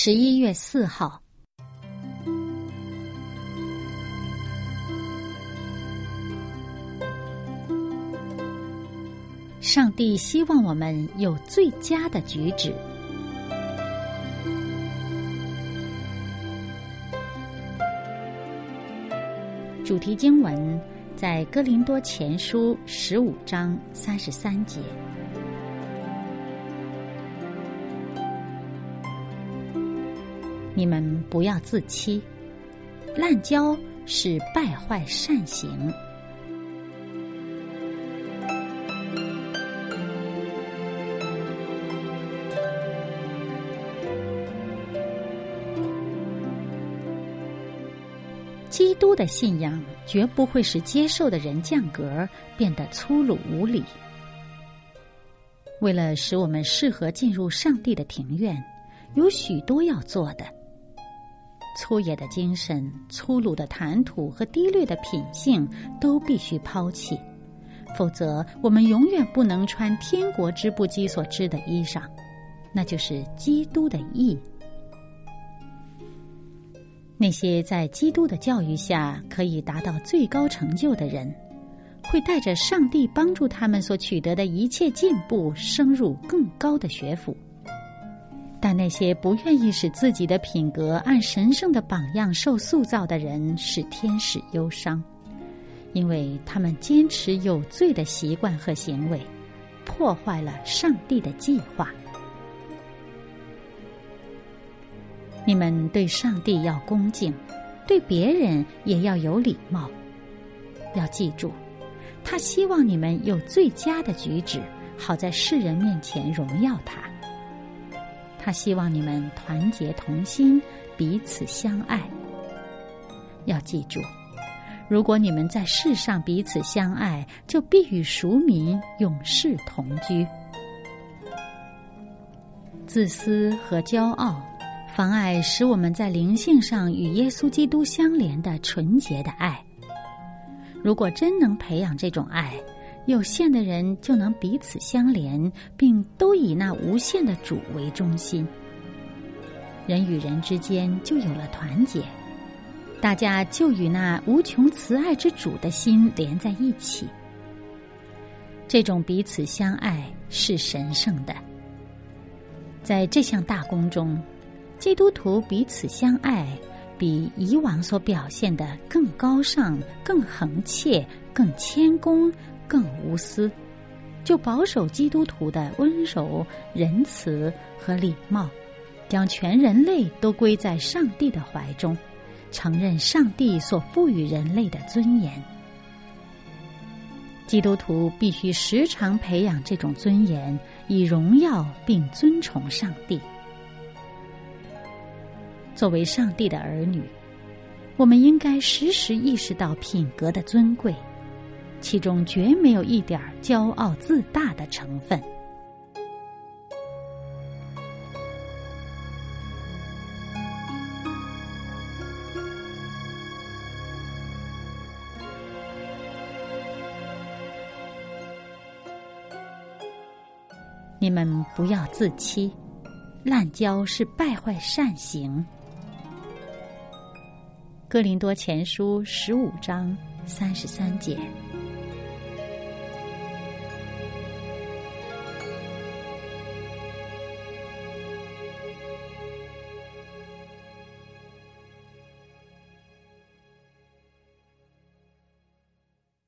11月4号，上帝希望我们有最佳的举止。主题经文在哥林多前书15章33节。你们不要自欺，滥交是败坏善行。基督的信仰绝不会使接受的人降格，变得粗鲁无礼。为了使我们适合进入上帝的庭院，有许多要做的。粗野的精神、粗鲁的谈吐和低劣的品性都必须抛弃，否则我们永远不能穿天国织布机所织的衣裳，那就是基督的义。那些在基督的教育下可以达到最高成就的人，会带着上帝帮助他们所取得的一切进步，升入更高的学府。但那些不愿意使自己的品格按神圣的榜样受塑造的人，使天使忧伤，因为他们坚持有罪的习惯和行为，破坏了上帝的计划。你们对上帝要恭敬，对别人也要有礼貌。要记住，他希望你们有最佳的举止，好在世人面前荣耀他。他希望你们团结同心，彼此相爱。要记住，如果你们在世上彼此相爱，就必与赎民永世同居。自私和骄傲妨碍使我们在灵性上与耶稣基督相连的纯洁的爱。如果真能培养这种爱，有限的人就能彼此相连，并都以那无限的主为中心。人与人之间就有了团结，大家就与那无穷慈爱之主的心连在一起。这种彼此相爱是神圣的。在这项大功中，基督徒彼此相爱比以往所表现的更高尚、更恒切、更谦恭、更无私，就保守基督徒的温柔、仁慈和礼貌，将全人类都归在上帝的怀中，承认上帝所赋予人类的尊严。基督徒必须时常培养这种尊严，以荣耀并尊崇上帝。作为上帝的儿女，我们应该时时意识到品格的尊贵，其中绝没有一点骄傲自大的成分。你们不要自欺，滥交是败坏善行。哥林多前书15章33节。